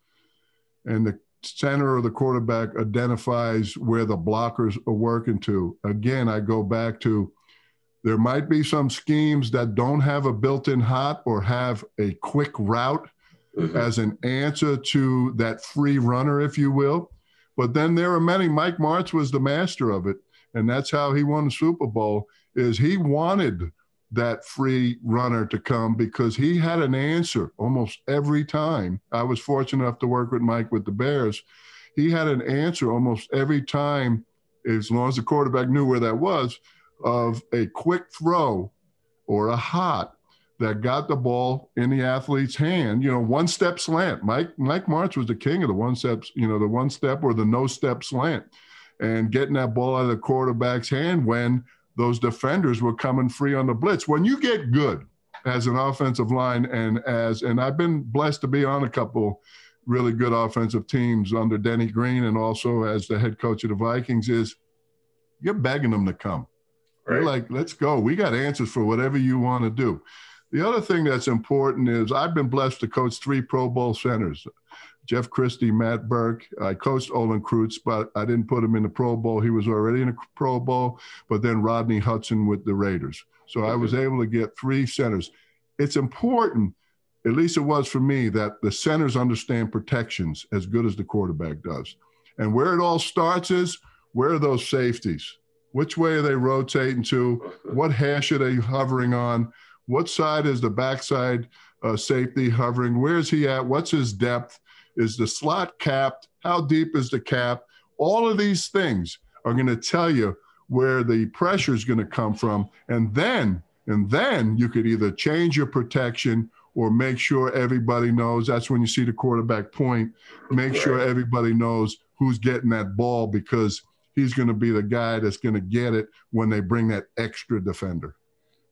and the center or the quarterback identifies where the blockers are working to, again, I go back to there might be some schemes that don't have a built-in hot or have a quick route mm-hmm. as an answer to that free runner, if you will. But then there are many. Mike Martz was the master of it, and that's how he won the Super Bowl, is he wanted that free runner to come because he had an answer almost every time. I was fortunate enough to work with Mike with the Bears. He had an answer almost every time, as long as the quarterback knew where that was, of a quick throw or a hot that got the ball in the athlete's hand, you know, one step slant. Mike, Mike Martz was the king of the one steps, you know, the one step or the no step slant, and getting that ball out of the quarterback's hand when those defenders were coming free on the blitz. When you get good as an offensive line and as, and I've been blessed to be on a couple really good offensive teams under Denny Green and also as the head coach of the Vikings, is you're begging them to come. Right. You're like, let's go. We got answers for whatever you want to do. The other thing that's important is I've been blessed to coach three Pro Bowl centers, Jeff Christie, Matt Burke. I coached Olin Kreutz, but I didn't put him in the Pro Bowl. He was already in the Pro Bowl, but then Rodney Hudson with the Raiders. So mm-hmm. I was able to get three centers. It's important, at least it was for me, that the centers understand protections as good as the quarterback does. And where it all starts is, where are those safeties? Which way are they rotating to? What hash are they hovering on? What side is the backside uh, safety hovering? Where's he at? What's his depth? Is the slot capped? How deep is the cap? All of these things are going to tell you where the pressure is going to come from. And then, and then you could either change your protection or make sure everybody knows. That's when you see the quarterback point. Make sure everybody knows who's getting that ball, because he's going to be the guy that's going to get it when they bring that extra defender.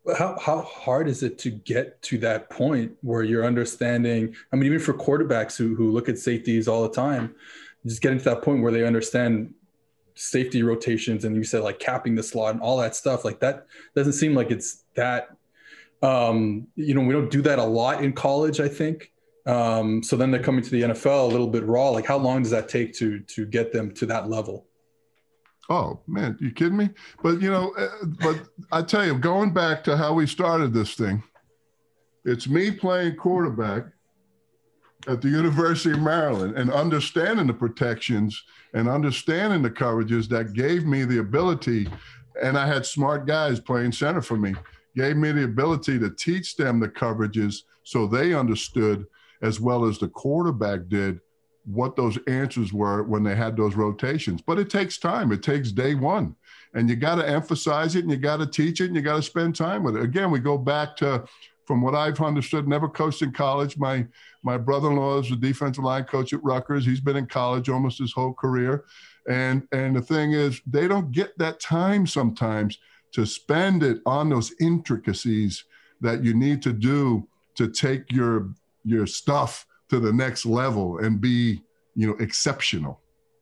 How how hard is it to get to that point where you're understanding? I mean, even for quarterbacks who who look at safeties all the time, just getting to that point where they understand safety rotations, and you said like capping the slot and all that stuff. Like that doesn't seem like it's that. Um, you know, we don't do that a lot in college, I think. Um, so then they're coming to the N F L a little bit raw. Like, how long does that take to to get them to that level? Oh man, you kidding me? But you know, uh, but I tell you, going back to how we started this thing, it's me playing quarterback at the University of Maryland and understanding the protections and understanding the coverages that gave me the ability, and I had smart guys playing center for me, gave me the ability to teach them the coverages so they understood as well as the quarterback did what those answers were when they had those rotations. But it takes time. It takes day one. And you got to emphasize it, and you got to teach it, and you got to spend time with it. Again, we go back to, from what I've understood, never coached in college. My my brother-in-law is a defensive line coach at Rutgers. He's been in college almost his whole career. And, and the thing is, they don't get that time sometimes to spend it on those intricacies that you need to do to take your your stuff to the next level and be, you know, exceptional.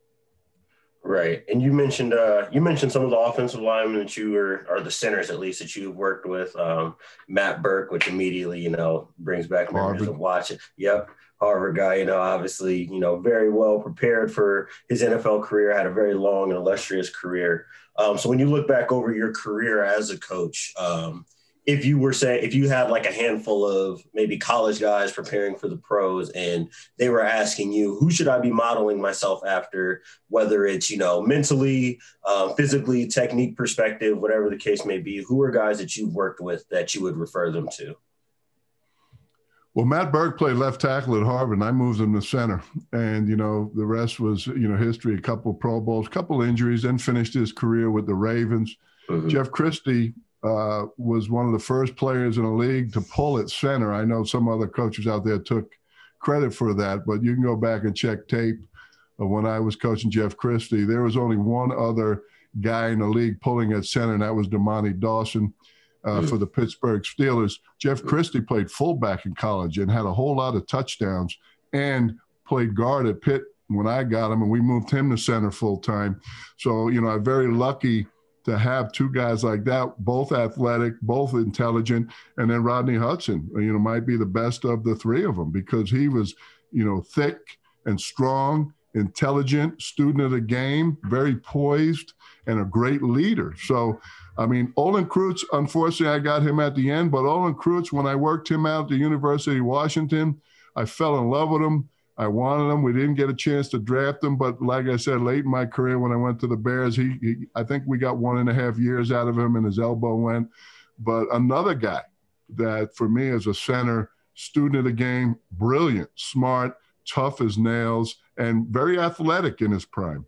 Right. And you mentioned uh, you mentioned some of the offensive linemen that you were, or the centers at least, that you've worked with. Um, Matt Burke, which immediately, you know, brings back memories of watching. Yep. Harvard guy, you know, obviously, you know, very well prepared for his N F L career, had a very long and illustrious career. Um, so when you look back over your career as a coach, um, if you were saying, if you had like a handful of maybe college guys preparing for the pros and they were asking you, who should I be modeling myself after, whether it's, you know, mentally, uh, physically, technique perspective, whatever the case may be, who are guys that you've worked with that you would refer them to? Well, Matt Burke played left tackle at Harvard, and I moved him to center. And, you know, the rest was, you know, history, a couple of Pro Bowls, a couple injuries, then finished his career with the Ravens. Mm-hmm. Jeff Christie uh, was one of the first players in the league to pull at center. I know some other coaches out there took credit for that, but you can go back and check tape of when I was coaching Jeff Christie. There was only one other guy in the league pulling at center, and that was Damani Dawson. Uh, for the Pittsburgh Steelers. Jeff Christie played fullback in college and had a whole lot of touchdowns and played guard at Pitt when I got him, and we moved him to center full time. So, you know, I'm very lucky to have two guys like that, both athletic, both intelligent, and then Rodney Hudson, you know, might be the best of the three of them because he was, you know, thick and strong, intelligent, student of the game, very poised, and a great leader. So, I mean, Olin Kreutz, unfortunately, I got him at the end, but Olin Kreutz, when I worked him out at the University of Washington, I fell in love with him. I wanted him. We didn't get a chance to draft him, but like I said, late in my career when I went to the Bears, he, he I think we got one and a half years out of him and his elbow went. But another guy that for me as a center, student of the game, brilliant, smart, tough as nails, and very athletic in his prime.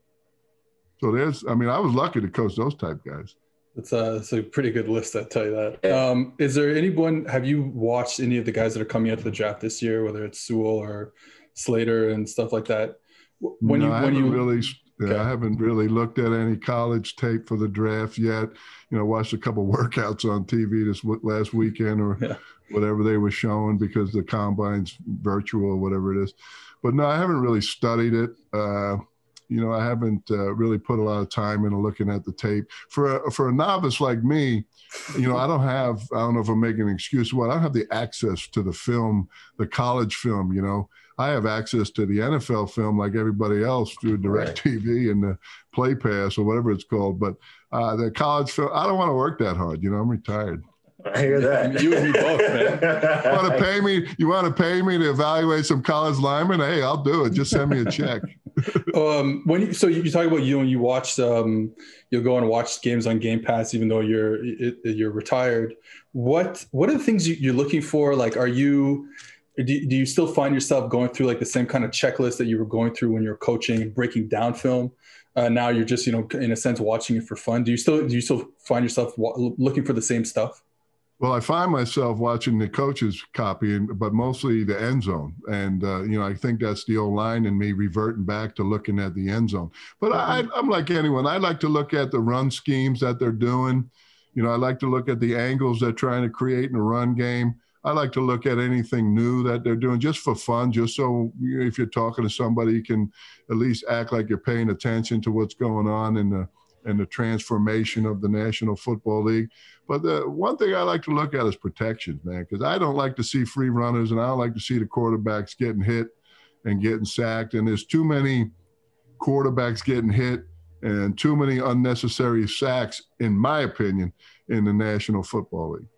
So there's, I mean, I was lucky to coach those type guys. That's a, that's a pretty good list, I'll tell you that. Um, is there anyone, have you watched any of the guys that are coming out to the draft this year, whether it's Sewell or Slater and stuff like that? When no, you, I when haven't you really, okay. I haven't really looked at any college tape for the draft yet. You know, watched a couple workouts on T V this last weekend or yeah. whatever they were showing because the combine's virtual or whatever it is. But no, I haven't really studied it. Uh, You know, I haven't uh, really put a lot of time into looking at the tape. For a, for a novice like me, you know, I don't have, I don't know if I'm making an excuse. Well, I don't have the access to the film, the college film, you know. I have access to the N F L film like everybody else through DirecTV right. and the Play Pass or whatever it's called. But uh, the college film, I don't want to work that hard. You know, I'm retired. I hear that. You and me both, man. You want to pay me? You want to pay me to evaluate some college linemen? Hey, I'll do it. Just send me a check. um, when you, so you, you talk about you and you watch, um, you'll go and watch games on Game Pass, even though you're it, you're retired. What what are the things you, you're looking for? Like, are you do, do you still find yourself going through like the same kind of checklist that you were going through when you're coaching and breaking down film? Uh, now you're just, you know, in a sense, watching it for fun. Do you still do you still find yourself w- looking for the same stuff? Well, I find myself watching the coaches copying, but mostly the end zone. And, uh, you know, I think that's the old line in me reverting back to looking at the end zone. But I, I'm like anyone. I like to look at the run schemes that they're doing. You know, I like to look at the angles they're trying to create in the run game. I like to look at anything new that they're doing just for fun, just so if you're talking to somebody, you can at least act like you're paying attention to what's going on in the in the transformation of the National Football League. But the one thing I like to look at is protections, man, because I don't like to see free runners, and I don't like to see the quarterbacks getting hit and getting sacked. And there's too many quarterbacks getting hit and too many unnecessary sacks, in my opinion, in the National Football League.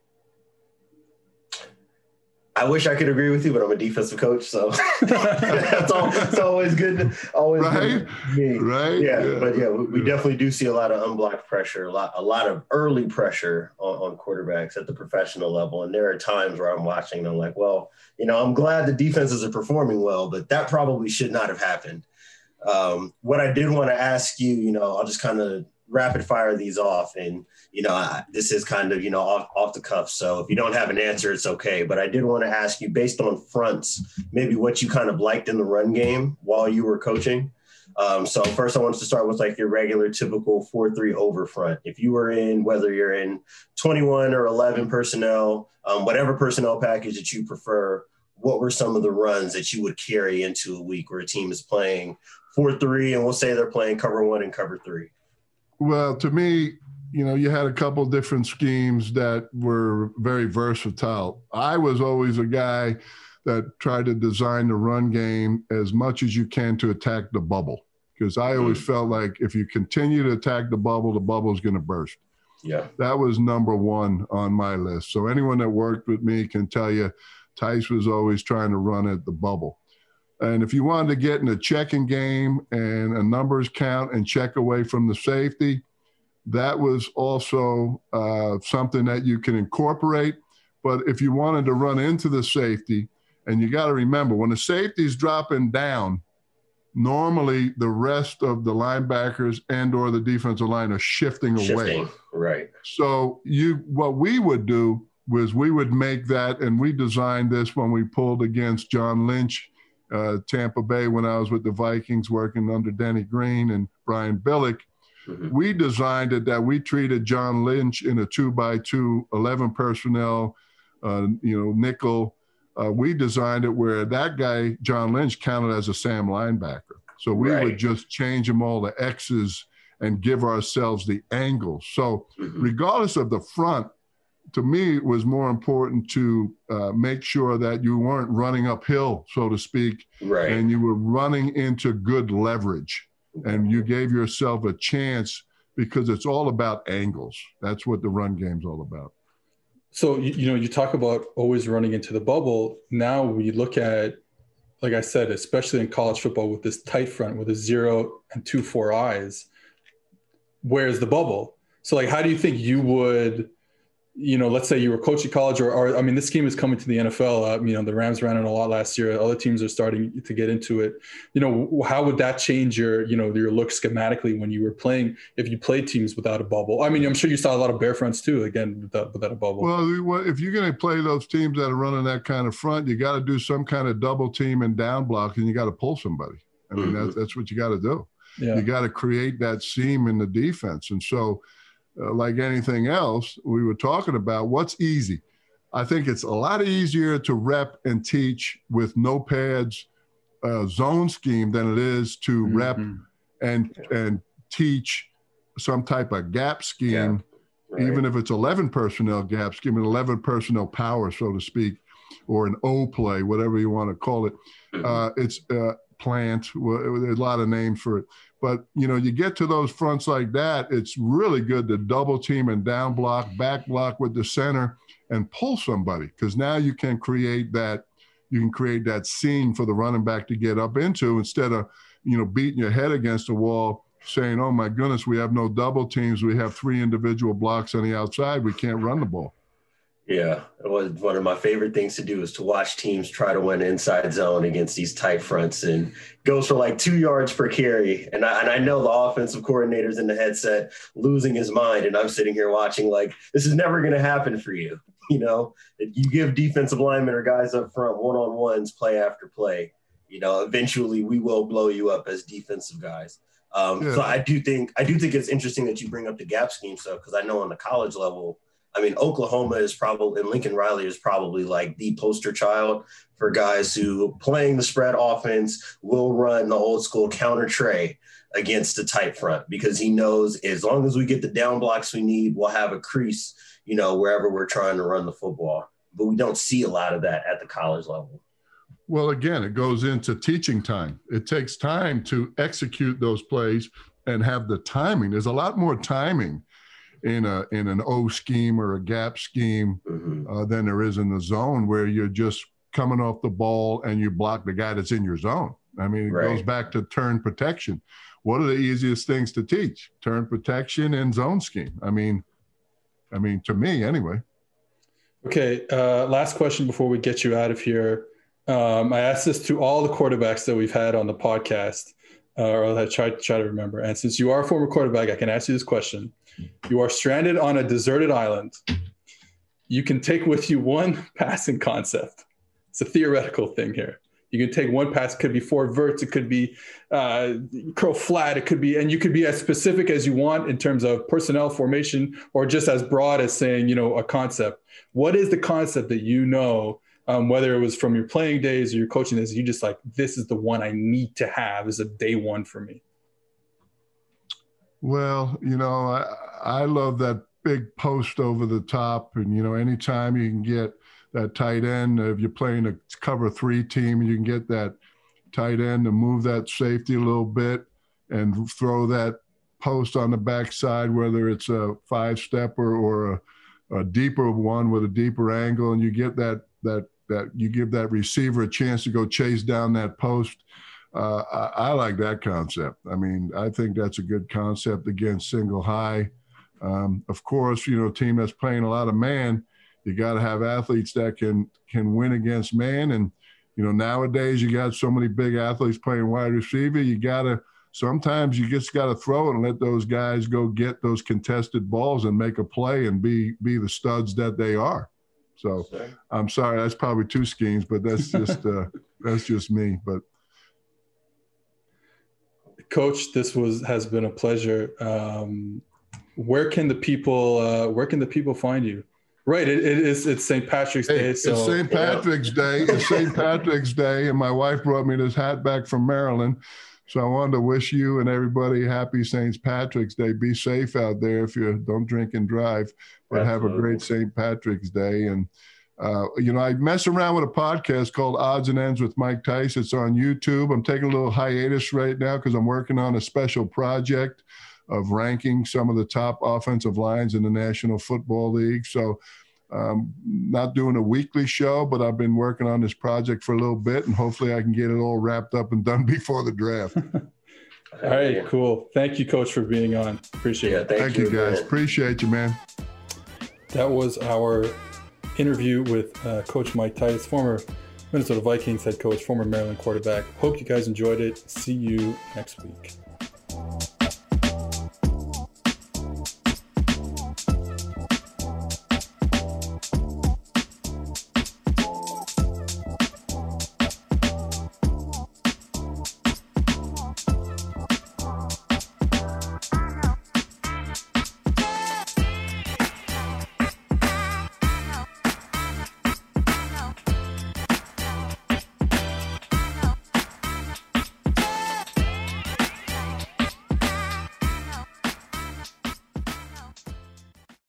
I wish I could agree with you, but I'm a defensive coach, so that's all. It's always good. Always right, good to me. right. Yeah, yeah, but yeah, we, we yeah. definitely do see a lot of unblocked pressure, a lot, a lot of early pressure on, on quarterbacks at the professional level. And there are times where I'm watching and I'm like, well, you know, I'm glad the defenses are performing well, but that probably should not have happened. Um, what I did want to ask you, you know, I'll just kind of rapid fire these off, and you know, I, this is kind of, you know, off, off the cuff. So if you don't have an answer, it's okay. But I did want to ask you, based on fronts, maybe what you kind of liked in the run game while you were coaching. Um, so first I wanted to start with like your regular typical four three over front. If you were in, whether you're in twenty-one or eleven personnel, um, whatever personnel package that you prefer, what were some of the runs that you would carry into a week where a team is playing four three and we'll say they're playing cover one and cover three? Well, to me, you know, you had a couple different schemes that were very versatile. I was always a guy that tried to design the run game as much as you can to attack the bubble, because I always mm-hmm. felt like if you continue to attack the bubble, the bubble is going to burst. Yeah, that was number one on my list. So anyone that worked with me can tell you Tice was always trying to run at the bubble. And if you wanted to get in a checking game and a numbers count and check away from the safety, that was also uh, something that you can incorporate. But if you wanted to run into the safety, and you got to remember, when the safety's dropping down, normally the rest of the linebackers and or the defensive line are shifting, shifting away. Right. So you, what we would do was we would make that, and we designed this when we pulled against John Lynch, Uh, Tampa Bay, when I was with the Vikings working under Denny Green and Brian Billick. Mm-hmm. We designed it that we treated John Lynch in a two by two, eleven personnel, uh, you know, nickel. Uh, we designed it where that guy, John Lynch, counted as a Sam linebacker. So we right. would just change them all to X's and give ourselves the angles. So mm-hmm. regardless of the front, to me, it was more important to uh, make sure that you weren't running uphill, so to speak, right. and you were running into good leverage, and you gave yourself a chance, because it's all about angles. That's what the run game's all about. So, you, you know, you talk about always running into the bubble. Now we look at, like I said, especially in college football with this tight front with a zero and two, four eyes, where's the bubble? So, like, how do you think you would – you know, let's say you were coaching college, or, or I mean, this scheme is coming to the N F L. Uh, you know, the Rams ran it a lot last year. Other teams are starting to get into it. You know, how would that change your, you know, your look schematically when you were playing, if you played teams without a bubble? I mean, I'm sure you saw a lot of bear fronts too, again, without, without a bubble. Well, if you're going to play those teams that are running that kind of front, you got to do some kind of double team and down block, and you got to pull somebody. I mean, mm-hmm. that's, that's what you got to do. Yeah. You got to create that seam in the defense. And so, Uh, like anything else, we were talking about what's easy. I think it's a lot easier to rep and teach with no pads uh, zone scheme than it is to mm-hmm. rep and and teach some type of gap scheme, yeah. right. even if it's eleven personnel gap scheme, an eleven personnel power, so to speak, or an O play, whatever you want to call it. Mm-hmm. Uh, it's uh, plant, there's a lot of names for it. But, you know, you get to those fronts like that, it's really good to double team and down block, back block with the center and pull somebody, because now you can create that, you can create that seam for the running back to get up into, instead of, you know, beating your head against the wall saying, oh my goodness, we have no double teams. We have three individual blocks on the outside. We can't run the ball. Yeah, it was one of my favorite things to do is to watch teams try to win inside zone against these tight fronts, and goes for like two yards per carry. And I, and I know the offensive coordinator's in the headset losing his mind, and I'm sitting here watching like, this is never going to happen for you. You know, if you give defensive linemen or guys up front one-on-ones play after play, you know, eventually we will blow you up as defensive guys. Um, Yeah. So I do think I do think it's interesting that you bring up the gap scheme stuff, because I know on the college level, I mean, Oklahoma is probably, and Lincoln Riley is probably like the poster child for guys who, playing the spread offense, will run the old school counter tray against the tight front, because he knows as long as we get the down blocks we need, we'll have a crease, you know, wherever we're trying to run the football. But we don't see a lot of that at the college level. Well, again, it goes into teaching time. It takes time to execute those plays and have the timing. There's a lot more timing in a in an O scheme or a gap scheme Mm-hmm. uh, than there is in the zone, where you're just coming off the ball and you block the guy that's in your zone. I mean, it Right. goes back to turn protection. What are the easiest things to teach? Turn protection and zone scheme. I mean, I mean, to me anyway. Okay, uh, last question before we get you out of here. Um, I asked this to all the quarterbacks that we've had on the podcast, uh, or I try, try to remember. And since you are a former quarterback, I can ask you this question. You are stranded on a deserted island. You can take with you one passing concept. It's a theoretical thing here. You can take one pass. It could be four verts. It could be uh, curl flat. It could be, and you could be as specific as you want in terms of personnel formation, or just as broad as saying, you know, a concept. What is the concept that you know, um, whether it was from your playing days or your coaching days, you just like, this is the one I need to have as a day one for me? Well, you know, I, I love that big post over the top. And, you know, anytime you can get that tight end, if you're playing a cover three team, you can get that tight end to move that safety a little bit and throw that post on the backside, whether it's a five stepper or a, a deeper one with a deeper angle. And you get that, that, that you give that receiver a chance to go chase down that post. Uh, I, I like that concept. I mean, I think that's a good concept against single high. Um, of course, you know, team that's playing a lot of man, you got to have athletes that can can win against man. And, you know, nowadays you got so many big athletes playing wide receiver. You got to sometimes you just got to throw it and let those guys go get those contested balls and make a play and be be the studs that they are. So Sure. I'm sorry, that's probably two schemes, but that's just uh, that's just me. But Coach, this was has been a pleasure. Um, where can the people uh, where can the people find you? Right, it, it is it's Saint Patrick's hey, Day. it's So Saint Patrick's Day. It's Saint Patrick's Day, and my wife brought me this hat back from Maryland. So I wanted to wish you and everybody happy Saint Patrick's Day. Be safe out there if you don't drink and drive, but Absolutely. have a great Saint Patrick's Day. And uh, you know, I mess around with a podcast called Odds and Ends with Mike Tice. It's on YouTube. I'm taking a little hiatus right now because I'm working on a special project of ranking some of the top offensive lines in the National Football League. So um, not doing a weekly show, but I've been working on this project for a little bit, and hopefully I can get it all wrapped up and done before the draft. all right, cool. Thank you, Coach, for being on. Appreciate Yeah, it. thank, Thank you, guys. man. Appreciate you, man. That was our interview with uh, Coach Mike Tice, former Minnesota Vikings head coach, former Maryland quarterback. Hope you guys enjoyed it. See you next week.